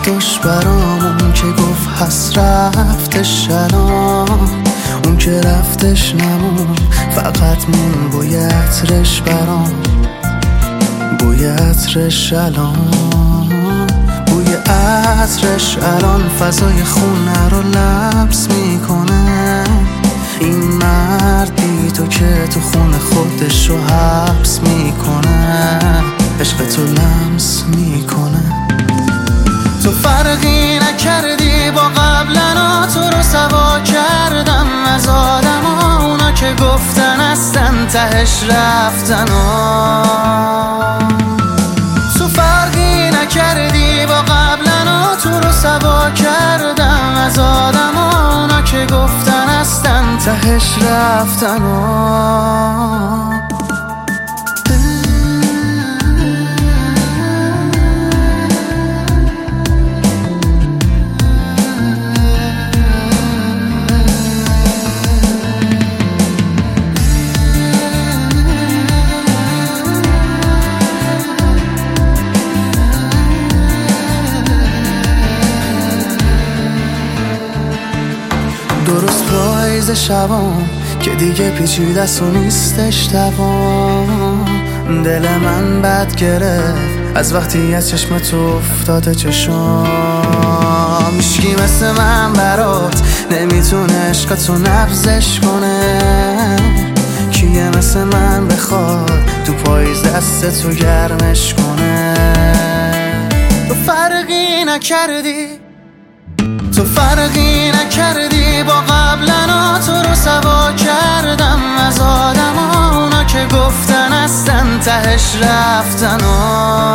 وقتاش برام اون که گفت هست رفتش الان، اون که رفتش نمون فقط مون بوی عطرش برام، بوی عطرش الان، بوی عطرش الان فضای خونه رو لمس میکنه. این مرد بی تو که تو خونه خودش رو حبس میکنه، عشق تو لمس میکنه. تو فرقی نکردی با قبلنا، تو رو سوا کردم از آدما، اونا که گفتن هستن تهش رفتنا. تو فرقی نکردی با قبلنا، تو رو سوا کردم از آدما، اونا که گفتن هستن تهش رفتنا. درست پاییز شبام که دیگه پیچیده سو نیستش دوام، دل من بد گرفت از وقتی از چشم تو افتاده چشام. هیچکی مثل من برات نمیتونه عشقتو نبضش کنه، کیه مثل من بخواد تو پاییز دست تو گرمش کنه. تو فرقی نکردی، تو فرقی نکردی با قبلنا، تو رو سوا کردم از آدما، اونا که گفتن هستن تهش رفتنا.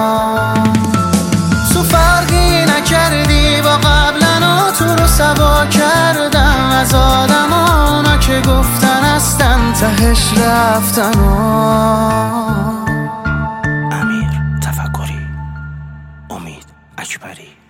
تو فرقی نکردی با قبلنا، تو رو سوا کردم از آدما، اونا که گفتن هستن تهش رفتنا. امیر تفکری، امید اکبری.